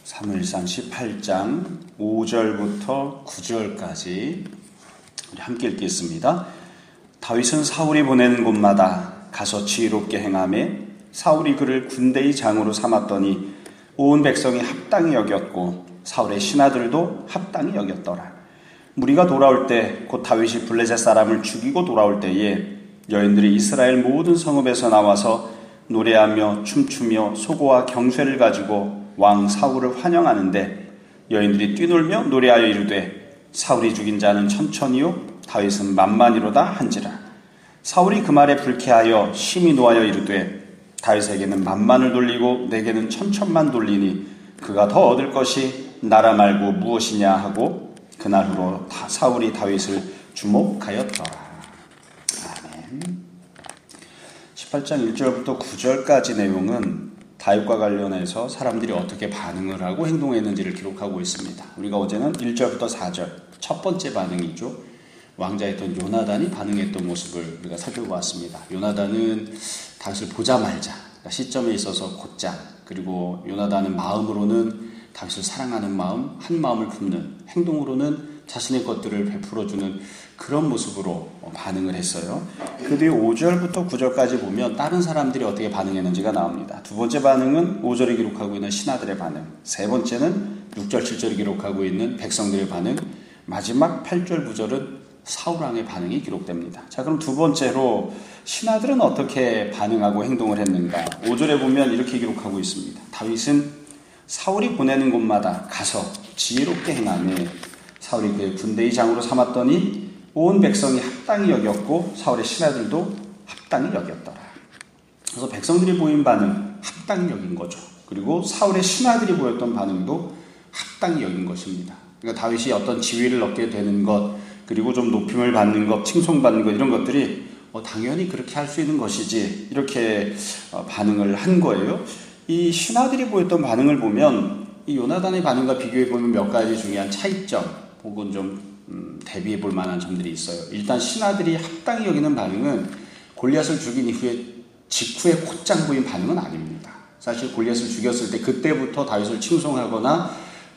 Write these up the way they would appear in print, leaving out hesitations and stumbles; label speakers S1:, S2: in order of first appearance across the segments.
S1: 사무엘상 18장 5절부터 9절까지 우리 함께 읽겠습니다. 다윗은 사울이 보낸 곳마다 가서 지혜롭게 행하매 사울이 그를 군대의 장으로 삼았더니 온 백성이 합당히 여겼고 사울의 신하들도 합당히 여겼더라. 무리가 돌아올 때 곧 다윗이 블레셋 사람을 죽이고 돌아올 때에 여인들이 이스라엘 모든 성읍에서 나와서 노래하며 춤추며 소고와 경쇠를 가지고 왕 사울을 환영하는데 여인들이 뛰놀며 노래하여 이르되 사울이 죽인 자는 천천히요 다윗은 만만이로다 한지라. 사울이 그 말에 불쾌하여 심히 노하여 이르되 다윗에게는 만만을 돌리고 내게는 천천만 돌리니 그가 더 얻을 것이 나라 말고 무엇이냐 하고 그날 후로 사울이 다윗을 주목하였더라. 아멘. 18장 1절부터 9절까지 내용은 다윗과 관련해서 사람들이 어떻게 반응을 하고 행동했는지를 기록하고 있습니다. 우리가 어제는 1절부터 4절 첫 번째 반응이죠. 왕자였던 요나단이 반응했던 모습을 우리가 살펴보았습니다. 요나단은 다윗을 보자 말자 시점에 있어서 곧장, 그리고 요나단은 마음으로는 다윗을 사랑하는 마음, 한 마음을 품는, 행동으로는 자신의 것들을 베풀어주는 그런 모습으로 반응을 했어요. 그 뒤에 5절부터 9절까지 보면 다른 사람들이 어떻게 반응했는지가 나옵니다. 두 번째 반응은 5절에 기록하고 있는 신하들의 반응, 세 번째는 6절, 7절에 기록하고 있는 백성들의 반응, 마지막 8절, 9절은 사울왕의 반응이 기록됩니다. 자, 그럼 두 번째로 신하들은 어떻게 반응하고 행동을 했는가? 5절에 보면 이렇게 기록하고 있습니다. 다윗은 사울이 보내는 곳마다 가서 지혜롭게 행하며 사울이 그의 군대의 장으로 삼았더니 온 백성이 합당히 여겼고 사울의 신하들도 합당히 여겼더라. 그래서 백성들이 보인 반응, 합당히 여긴 거죠. 그리고 사울의 신하들이 보였던 반응도 합당히 여긴 것입니다. 그러니까 다윗이 어떤 지위를 얻게 되는 것, 그리고 좀 높임을 받는 것, 칭송받는 것, 이런 것들이 당연히 그렇게 할 수 있는 것이지, 이렇게 반응을 한 거예요. 이 신하들이 보였던 반응을 보면 이 요나단의 반응과 비교해 보면 몇 가지 중요한 차이점 혹은 좀 대비해 볼 만한 점들이 있어요. 일단 신하들이 합당히 여기는 반응은 골리앗을 죽인 이후에 직후에 곧장 보인 반응은 아닙니다. 사실 골리앗을 죽였을 때 그때부터 다윗을 칭송하거나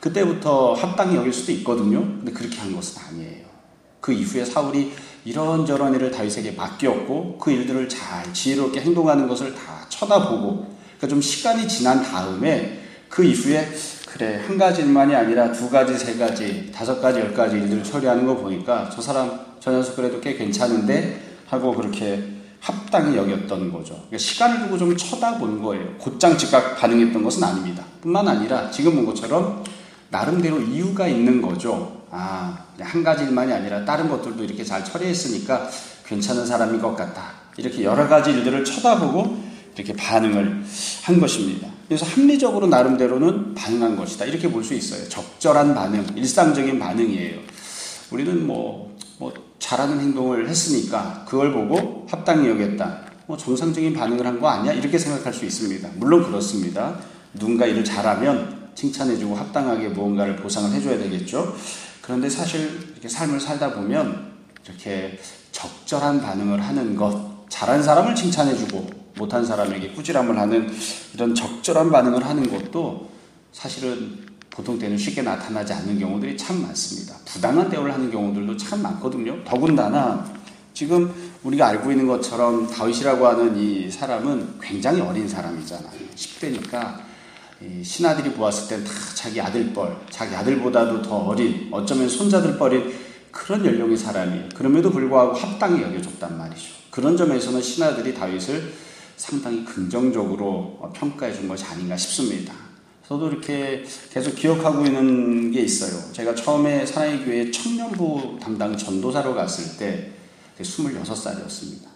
S1: 그때부터 합당히 여길 수도 있거든요. 근데 그렇게 한 것은 아니에요. 그 이후에 사울이 이런저런 일을 다윗에게 맡겼고 그 일들을 잘 지혜롭게 행동하는 것을 다 쳐다보고, 그러니까 좀 시간이 지난 다음에 그 이후에 그래, 한 가지 일만이 아니라 두 가지, 세 가지, 다섯 가지, 10가지 일들을 처리하는 거 보니까 저 사람, 저 녀석 그래도 꽤 괜찮은데 하고 그렇게 합당히 여겼던 거죠. 그러니까 시간을 두고 좀 쳐다본 거예요. 곧장 즉각 반응했던 것은 아닙니다. 뿐만 아니라 지금 본 것처럼 나름대로 이유가 있는 거죠. 한 가지 일만이 아니라 다른 것들도 이렇게 잘 처리했으니까 괜찮은 사람인 것 같다. 이렇게 여러 가지 일들을 쳐다보고 이렇게 반응을 한 것입니다. 그래서 합리적으로 나름대로는 반응한 것이다. 이렇게 볼 수 있어요. 적절한 반응, 일상적인 반응이에요. 우리는 잘하는 행동을 했으니까 그걸 보고 합당히 여겼다. 정상적인 반응을 한 거 아니야? 이렇게 생각할 수 있습니다. 물론 그렇습니다. 누군가 일을 잘하면 칭찬해주고 합당하게 무언가를 보상을 해줘야 되겠죠. 그런데 사실 이렇게 삶을 살다 보면 이렇게 적절한 반응을 하는 것, 잘한 사람을 칭찬해주고 못한 사람에게 꾸지람을 하는 이런 적절한 반응을 하는 것도 사실은 보통 때는 쉽게 나타나지 않는 경우들이 참 많습니다. 부당한 대우를 하는 경우들도 참 많거든요. 더군다나 지금 우리가 알고 있는 것처럼 다윗이라고 하는 이 사람은 굉장히 어린 사람이잖아요. 10대니까 신하들이 보았을 땐 다 자기 아들뻘, 자기 아들보다도 더 어린, 어쩌면 손자들 뻘인 그런 연령의 사람이에요. 그럼에도 불구하고 합당히 여겨줬단 말이죠. 그런 점에서는 신하들이 다윗을 상당히 긍정적으로 평가해 준 것이 아닌가 싶습니다. 저도 이렇게 계속 기억하고 있는 게 있어요. 제가 처음에 사랑의 교회 청년부 담당 전도사로 갔을 때 26살이었습니다.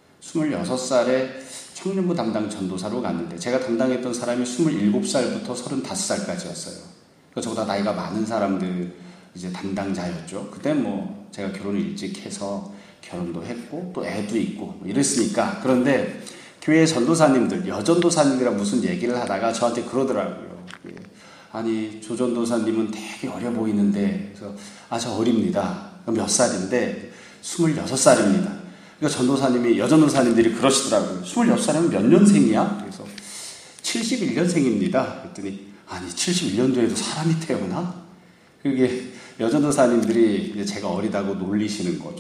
S1: 26살에 청년부 담당 전도사로 갔는데 제가 담당했던 사람이 27살부터 35살까지였어요. 그러니까 저보다 나이가 많은 사람들 이제 담당자였죠. 그때 제가 결혼을 일찍 해서 결혼도 했고 또 애도 있고 이랬으니까. 그런데 교회 전도사님들, 여전도사님이랑 무슨 얘기를 하다가 저한테 그러더라고요. 아니, 조전도사님은 되게 어려 보이는데, 그래서 저 어립니다. 몇 살인데 26살입니다. 그러니까 전도사님이, 여전도사님들이 그러시더라고요. 26살이면 몇 년생이야? 그래서 71년생입니다. 그랬더니 아니 71년도에도 사람이 태어나? 그게 여전도사님들이 제가 어리다고 놀리시는 거죠.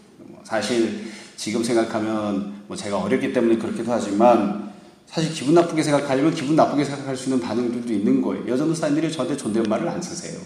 S1: 사실 지금 생각하면 제가 어렸기 때문에 그렇기도 하지만 사실 기분 나쁘게 생각하려면 기분 나쁘게 생각할 수 있는 반응들도 있는 거예요. 여전도사님들이 저한테 존댓말을 안 쓰세요.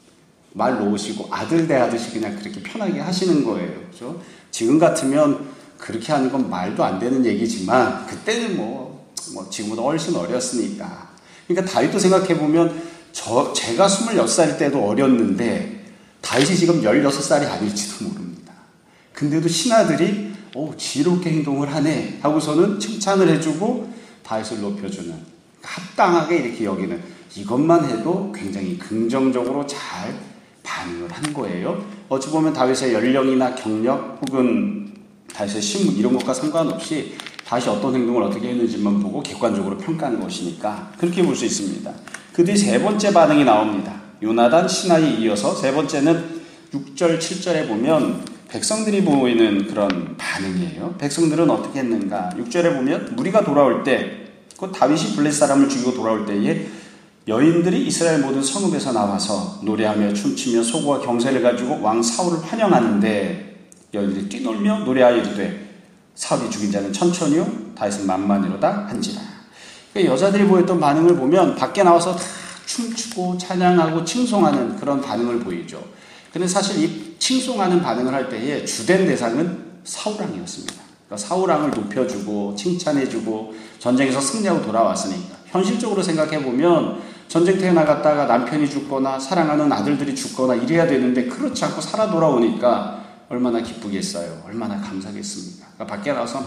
S1: 말 놓으시고 아들 대하듯이 그냥 그렇게 편하게 하시는 거예요. 그렇죠? 지금 같으면 그렇게 하는 건 말도 안 되는 얘기지만 그때는 지금보다 훨씬 어렸으니까. 그러니까 다윗도 생각해보면 제가 26살 때도 어렸는데 다윗이 지금 16살이 아닐지도 모릅니다. 근데도 신하들이 지혜롭게 행동을 하네 하고서는 칭찬을 해주고 다윗을 높여주는, 합당하게 이렇게 여기는, 이것만 해도 굉장히 긍정적으로 잘 반응을 한 거예요. 어찌 보면 다윗의 연령이나 경력 혹은 다윗의 신분 이런 것과 상관없이 다윗이 어떤 행동을 어떻게 했는지만 보고 객관적으로 평가하는 것이니까 그렇게 볼 수 있습니다. 그 뒤 세 번째 반응이 나옵니다. 요나단, 시나에 이어서 세 번째는 6절, 7절에 보면 백성들이 보이는 그런 반응이에요. 백성들은 어떻게 했는가? 6절에 보면 무리가 돌아올 때, 그 다윗이 블레셋 사람을 죽이고 돌아올 때에 여인들이 이스라엘 모든 성읍에서 나와서 노래하며 춤추며 소고와 경세를 가지고 왕 사울을 환영하는데 여인들이 뛰놀며 노래하여 이르되 사울이 죽인 자는 천천히요 다윗은 만만이로다 한지라. 그러니까 여자들이 보였던 반응을 보면 밖에 나와서 다 춤추고 찬양하고 칭송하는 그런 반응을 보이죠. 근데 사실 이 칭송하는 반응을 할 때에 주된 대상은 사울왕이었습니다. 그러니까 사울왕을 높여주고 칭찬해주고 전쟁에서 승리하고 돌아왔으니까. 현실적으로 생각해보면 전쟁터에 나갔다가 남편이 죽거나 사랑하는 아들들이 죽거나 이래야 되는데 그렇지 않고 살아 돌아오니까 얼마나 기쁘겠어요. 얼마나 감사하겠습니까. 그러니까 밖에 나와서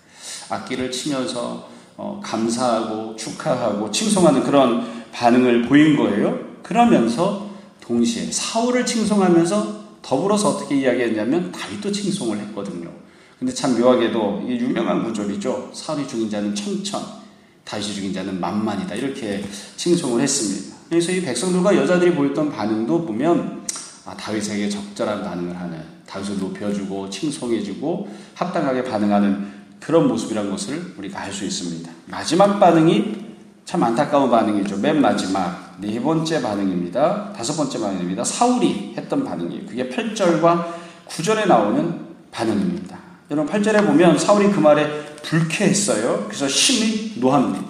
S1: 악기를 치면서 감사하고 축하하고 칭송하는 그런 반응을 보인 거예요. 그러면서 동시에 사울을 칭송하면서 더불어서 어떻게 이야기했냐면 다윗도 칭송을 했거든요. 근데 참 묘하게도 이게 유명한 구절이죠. 사울이 죽인 자는 천천, 다윗이 죽인 자는 만만이다. 이렇게 칭송을 했습니다. 그래서 이 백성들과 여자들이 보였던 반응도 보면 다윗에게 적절한 반응을 하는, 다윗을 높여주고 칭송해주고 합당하게 반응하는 그런 모습이라는 것을 우리가 알 수 있습니다. 마지막 반응이 참 안타까운 반응이죠. 맨 마지막 네 번째 반응입니다. 다섯 번째 반응입니다. 사울이 했던 반응이에요. 그게 8절과 9절에 나오는 반응입니다. 여러분 8절에 보면 사울이 그 말에 불쾌했어요. 그래서 심히 노합니다.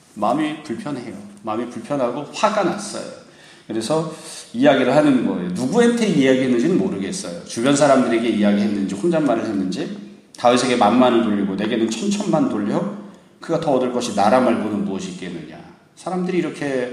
S1: 마음이 불편해요. 마음이 불편하고 화가 났어요. 그래서 이야기를 하는 거예요. 누구한테 이야기했는지는 모르겠어요. 주변 사람들에게 이야기했는지 혼잣말을 했는지 다윗에게 만만을 돌리고 내게는 천천만 돌려 그가 더 얻을 것이 나라 말고는 무엇이 있겠느냐. 사람들이 이렇게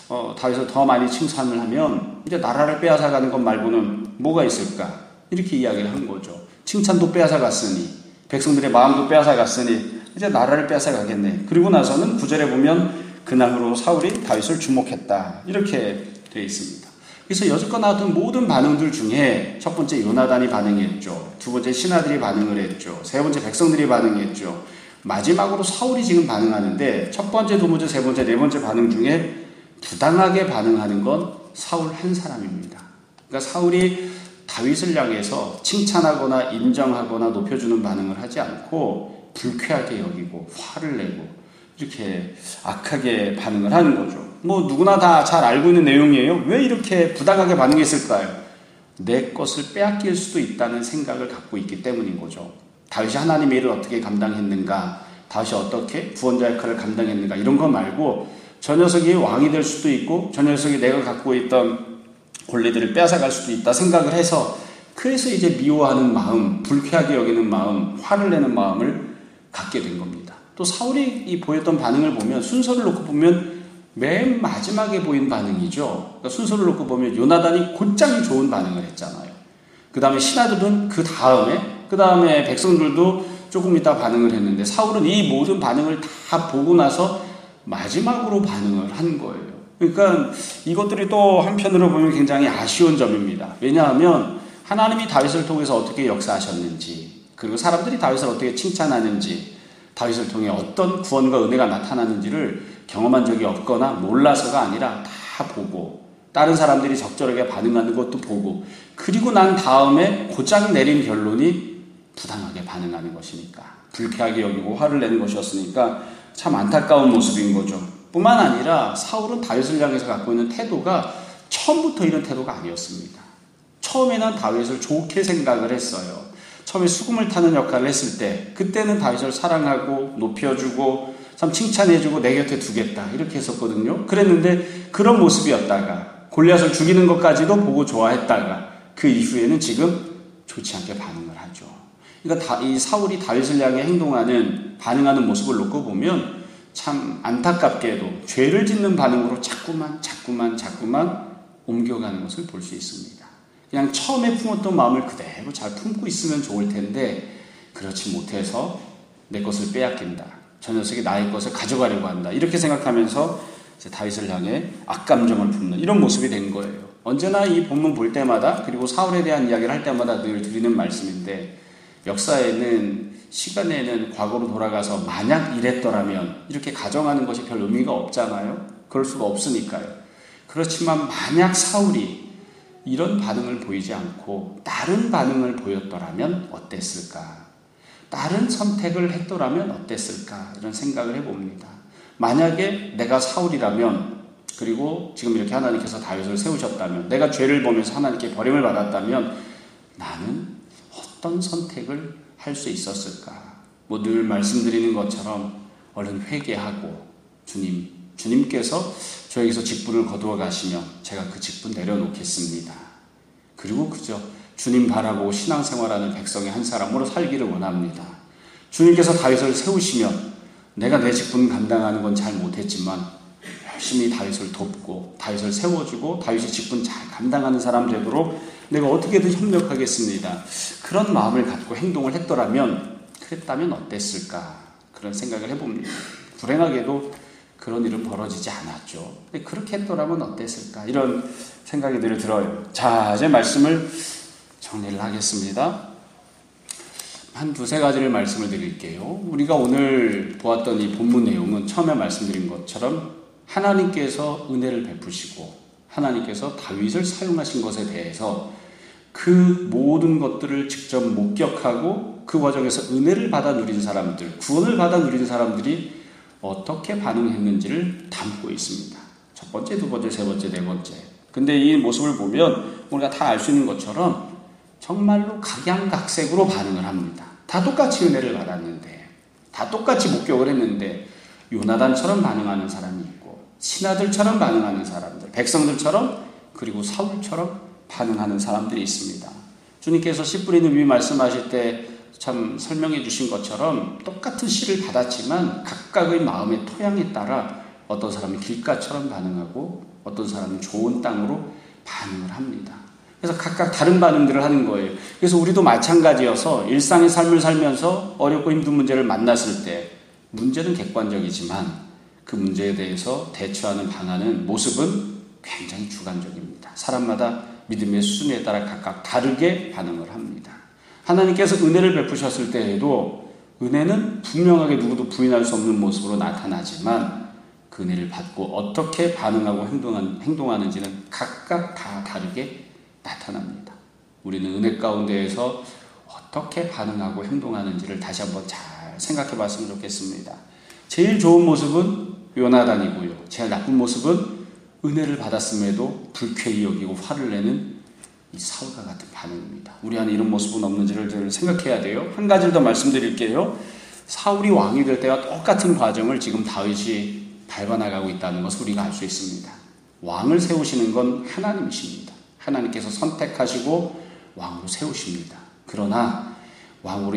S1: 다윗을 더 많이 칭찬을 하면 이제 나라를 빼앗아가는 것 말고는 뭐가 있을까? 이렇게 이야기를 한 거죠. 칭찬도 빼앗아갔으니 백성들의 마음도 빼앗아갔으니 이제 나라를 빼앗아가겠네. 그리고 나서는 9절에 보면 그날로 사울이 다윗을 주목했다. 이렇게 되어 있습니다. 그래서 여지껏 나왔던 모든 반응들 중에 첫 번째 요나단이 반응했죠. 두 번째 신하들이 반응을 했죠. 세 번째 백성들이 반응했죠. 마지막으로 사울이 지금 반응하는데 첫 번째, 두 번째, 세 번째, 네 번째 반응 중에 부당하게 반응하는 건 사울 한 사람입니다. 그러니까 사울이 다윗을 향해서 칭찬하거나 인정하거나 높여주는 반응을 하지 않고 불쾌하게 여기고 화를 내고 이렇게 악하게 반응을 하는 거죠. 누구나 다 잘 알고 있는 내용이에요. 왜 이렇게 부당하게 반응했을까요? 내 것을 빼앗길 수도 있다는 생각을 갖고 있기 때문인 거죠. 다윗이 하나님의 일을 어떻게 감당했는가, 다윗이 어떻게 구원자 역할을 감당했는가 이런 거 말고 저 녀석이 왕이 될 수도 있고 저 녀석이 내가 갖고 있던 권리들을 빼앗아갈 수도 있다 생각을 해서 그래서 이제 미워하는 마음, 불쾌하게 여기는 마음, 화를 내는 마음을 갖게 된 겁니다. 또 사울이 이 보였던 반응을 보면 순서를 놓고 보면 맨 마지막에 보인 반응이죠. 그러니까 순서를 놓고 보면 요나단이 곧장 좋은 반응을 했잖아요. 그 다음에 신하들은 그 다음에 백성들도 조금 있다 반응을 했는데 사울은 이 모든 반응을 다 보고 나서 마지막으로 반응을 한 거예요. 그러니까 이것들이 또 한편으로 보면 굉장히 아쉬운 점입니다. 왜냐하면 하나님이 다윗을 통해서 어떻게 역사하셨는지, 그리고 사람들이 다윗을 어떻게 칭찬하는지, 다윗을 통해 어떤 구원과 은혜가 나타나는지를 경험한 적이 없거나 몰라서가 아니라 다 보고 다른 사람들이 적절하게 반응하는 것도 보고 그리고 난 다음에 고작 내린 결론이 부당하게 반응하는 것이니까 불쾌하게 여기고 화를 내는 것이었으니까 참 안타까운 모습인 거죠. 뿐만 아니라 사울은 다윗을 향해서 갖고 있는 태도가 처음부터 이런 태도가 아니었습니다. 처음에는 다윗을 좋게 생각을 했어요. 처음에 수금을 타는 역할을 했을 때 그때는 다윗을 사랑하고 높여주고 참 칭찬해주고 내 곁에 두겠다 이렇게 했었거든요. 그랬는데 그런 모습이었다가 골리앗을 죽이는 것까지도 보고 좋아했다가 그 이후에는 지금 좋지 않게 반응을 하죠. 그러니까 이 사울이 다윗을 향해 반응하는 모습을 놓고 보면 참 안타깝게도 죄를 짓는 반응으로 자꾸만 옮겨가는 것을 볼 수 있습니다. 그냥 처음에 품었던 마음을 그대로 잘 품고 있으면 좋을 텐데 그렇지 못해서 내 것을 빼앗긴다. 저 녀석이 나의 것을 가져가려고 한다. 이렇게 생각하면서 이제 다윗을 향해 악감정을 품는 이런 모습이 된 거예요. 언제나 이 본문 볼 때마다 그리고 사울에 대한 이야기를 할 때마다 늘 드리는 말씀인데 역사에는 시간에는 과거로 돌아가서 만약 이랬더라면 이렇게 가정하는 것이 별 의미가 없잖아요. 그럴 수가 없으니까요. 그렇지만 만약 사울이 이런 반응을 보이지 않고 다른 반응을 보였더라면 어땠을까? 다른 선택을 했더라면 어땠을까? 이런 생각을 해봅니다. 만약에 내가 사울이라면 그리고 지금 이렇게 하나님께서 다윗을 세우셨다면 내가 죄를 보면서 하나님께 버림을 받았다면 나는 어떤 선택을 할 수 있었을까? 늘 말씀드리는 것처럼 얼른 회개하고 주님께서 저에게서 직분을 거두어 가시면 제가 그 직분 내려놓겠습니다. 그리고 그저 주님 바라고 신앙생활하는 백성의 한 사람으로 살기를 원합니다. 주님께서 다윗을 세우시면 내가 내 직분 감당하는 건 잘 못했지만 열심히 다윗을 돕고 다윗을 세워주고 다윗의 직분 잘 감당하는 사람 되도록 내가 어떻게든 협력하겠습니다. 그런 마음을 갖고 행동을 그랬다면 어땠을까? 그런 생각을 해봅니다. 불행하게도 그런 일은 벌어지지 않았죠. 근데 그렇게 했더라면 어땠을까? 이런 생각이 늘 들어요. 자, 이제 말씀을 정리를 하겠습니다. 한 두세 가지를 말씀을 드릴게요. 우리가 오늘 보았던 이 본문 내용은 처음에 말씀드린 것처럼 하나님께서 은혜를 베푸시고 하나님께서 다윗을 사용하신 것에 대해서 그 모든 것들을 직접 목격하고 그 과정에서 은혜를 받아 누린 사람들, 구원을 받아 누린 사람들이 어떻게 반응했는지를 담고 있습니다. 첫 번째, 두 번째, 세 번째, 네 번째. 근데 이 모습을 보면 우리가 다 알 수 있는 것처럼 정말로 각양각색으로 반응을 합니다. 다 똑같이 은혜를 받았는데, 다 똑같이 목격을 했는데 요나단처럼 반응하는 사람이 있고 신하들처럼 반응하는 사람들, 백성들처럼 그리고 사울처럼 반응하는 사람들이 있습니다. 주님께서 씨 뿌리는 위 말씀하실 때 참 설명해 주신 것처럼 똑같은 씨를 받았지만 각각의 마음의 토양에 따라 어떤 사람은 길가처럼 반응하고 어떤 사람은 좋은 땅으로 반응을 합니다. 그래서 각각 다른 반응들을 하는 거예요. 그래서 우리도 마찬가지여서 일상의 삶을 살면서 어렵고 힘든 문제를 만났을 때 문제는 객관적이지만 그 문제에 대해서 대처하는 방안은 모습은 굉장히 주관적입니다. 사람마다 믿음의 수준에 따라 각각 다르게 반응을 합니다. 하나님께서 은혜를 베푸셨을 때에도 은혜는 분명하게 누구도 부인할 수 없는 모습으로 나타나지만 그 은혜를 받고 어떻게 반응하고 행동하는지는 각각 다 다르게 나타납니다. 우리는 은혜 가운데에서 어떻게 반응하고 행동하는지를 다시 한번 잘 생각해 봤으면 좋겠습니다. 제일 좋은 모습은 요나단이고요. 제일 나쁜 모습은 은혜를 받았음에도 불쾌히 여기고 화를 내는 이 사울과 같은 반응입니다. 우리 안에 이런 모습은 없는지를 늘 생각해야 돼요. 한 가지를 더 말씀드릴게요. 사울이 왕이 될 때와 똑같은 과정을 지금 다윗이 밟아나가고 있다는 것을 우리가 알 수 있습니다. 왕을 세우시는 건 하나님이십니다. 하나님께서 선택하시고 왕으로 세우십니다. 그러나 왕으로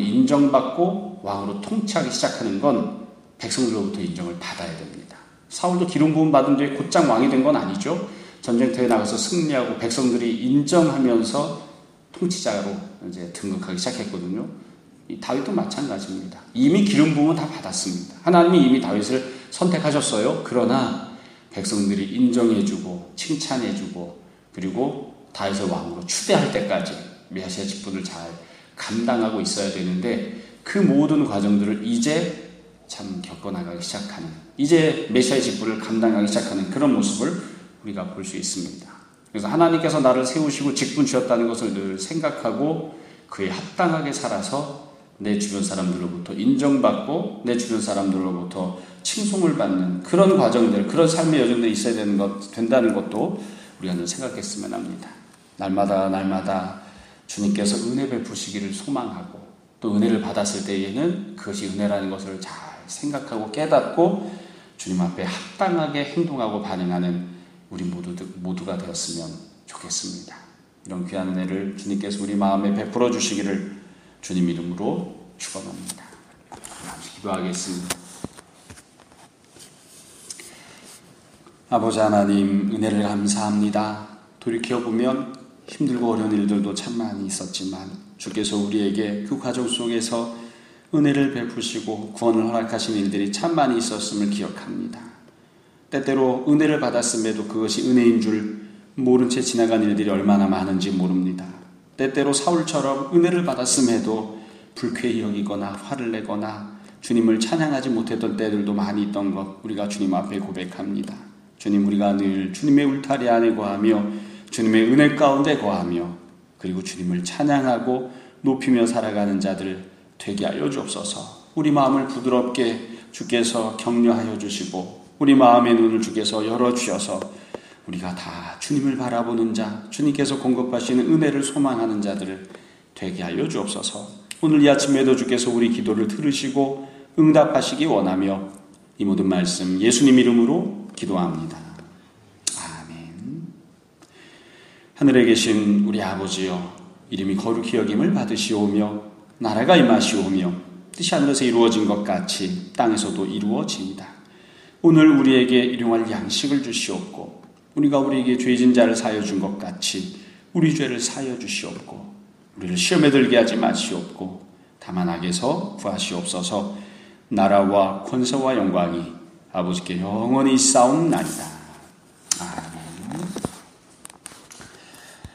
S1: 인정받고 왕으로 통치하기 시작하는 건 백성들로부터 인정을 받아야 됩니다. 사울도 기름 부음 받은 뒤에 곧장 왕이 된 건 아니죠. 전쟁터에 나가서 승리하고 백성들이 인정하면서 통치자로 이제 등극하기 시작했거든요. 이 다윗도 마찬가지입니다. 이미 기름 부음은 다 받았습니다. 하나님이 이미 다윗을 선택하셨어요. 그러나 백성들이 인정해주고 칭찬해주고 그리고 다윗을 왕으로 추대할 때까지 메시아 직분을 잘 감당하고 있어야 되는데 그 모든 과정들을 이제 참 겪어나가기 시작하는, 이제 메시아의 직분을 감당하기 시작하는 그런 모습을 우리가 볼 수 있습니다. 그래서 하나님께서 나를 세우시고 직분 주셨다는 것을 늘 생각하고 그에 합당하게 살아서 내 주변 사람들로부터 인정받고 내 주변 사람들로부터 칭송을 받는 그런 과정들, 그런 삶의 여정들이 있어야 된다는 것도 우리가 늘 생각했으면 합니다. 날마다 주님께서 은혜 베푸시기를 소망하고 또 은혜를 받았을 때에는 그것이 은혜라는 것을 잘 생각하고 깨닫고 주님 앞에 합당하게 행동하고 반응하는 우리 모두가 되었으면 좋겠습니다. 이런 귀한 은혜를 주님께서 우리 마음에 베풀어 주시기를 주님 이름으로 축원합니다. 기도하겠습니다. 아버지 하나님, 은혜를 감사합니다. 돌이켜보면 힘들고 어려운 일들도 참 많이 있었지만 주께서 우리에게 그 과정 속에서 은혜를 베푸시고 구원을 허락하신 일들이 참 많이 있었음을 기억합니다. 때때로 은혜를 받았음에도 그것이 은혜인 줄 모른 채 지나간 일들이 얼마나 많은지 모릅니다. 때때로 사울처럼 은혜를 받았음에도 불쾌히 여기거나 화를 내거나 주님을 찬양하지 못했던 때들도 많이 있던 것 우리가 주님 앞에 고백합니다. 주님, 우리가 늘 주님의 울타리 안에 거하며 주님의 은혜 가운데 거하며 그리고 주님을 찬양하고 높이며 살아가는 자들 되게 하여 주옵소서. 우리 마음을 부드럽게 주께서 격려하여 주시고 우리 마음의 눈을 주께서 열어주셔서 우리가 다 주님을 바라보는 자, 주님께서 공급하시는 은혜를 소망하는 자들을 되게 하여 주옵소서. 오늘 이 아침에도 주께서 우리 기도를 들으시고 응답하시기 원하며 이 모든 말씀 예수님 이름으로 기도합니다. 아멘. 하늘에 계신 우리 아버지여, 이름이 거룩히 여김을 받으시오며 나라가 임하시오며 뜻이 하늘에서 이루어진 것 같이 땅에서도 이루어집니다. 오늘 우리에게 일용할 양식을 주시옵고 우리가 우리에게 죄진 자를 사하여 준 것 같이 우리 죄를 사하여 주시옵고 우리를 시험에 들게 하지 마시옵고 다만 악에서 구하시옵소서. 나라와 권세와 영광이 아버지께 영원히 있사옵나이다. 아멘.